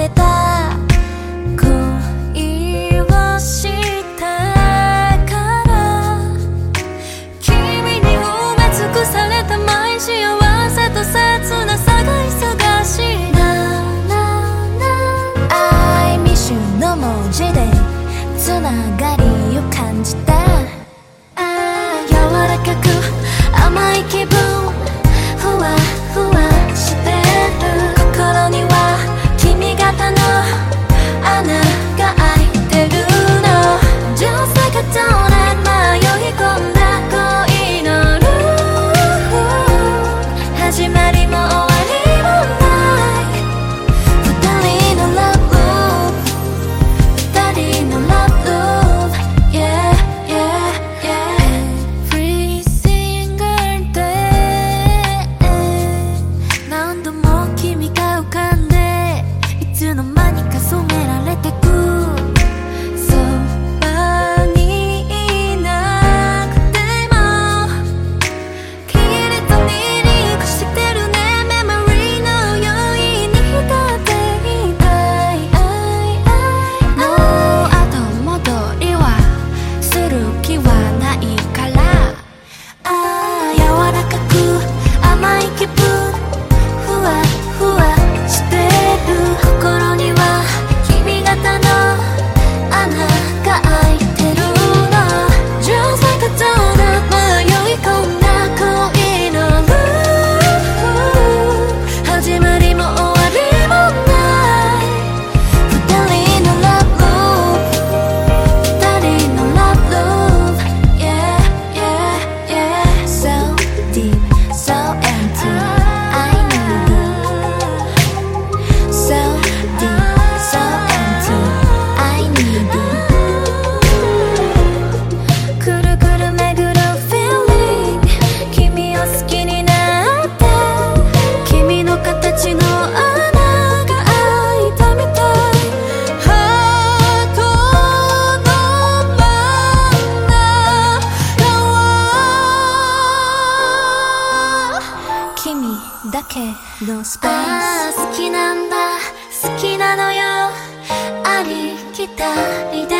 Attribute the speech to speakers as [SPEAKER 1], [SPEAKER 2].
[SPEAKER 1] れた恋をしたから君に埋め尽くされた毎幸せと切なさが忙しいな I miss you の文字でつながりを感じた柔らかく甘い気分ふわふわしてる心には君型の穴が開いてるの Just like a donut 迷い込んだ恋のルール始まりも終わりもない二人の Love Loop 二人の Love Loop Yeah yeah yeah Every single day 何度も君が浮かんでいつの間にか染められてくそばにいなくてもきれいとにリンクしてるね Memory のように浸っていたいもう後戻りはする気はないから柔らかく甘い気分ふわふわしてる心には君型の穴が開いてるの Just like a donut 迷い込んだ恋のルール始まりも終わりもない二人の Love Loop 二人の Love Loop Yeah yeah yeah So deep so empty I need you So deep so empty I need you くるくる巡る feeling 君を好きになって君の形の穴が開いたみたいハートの真ん中は君だけのスペース好きなんだ好きなのよありきたりで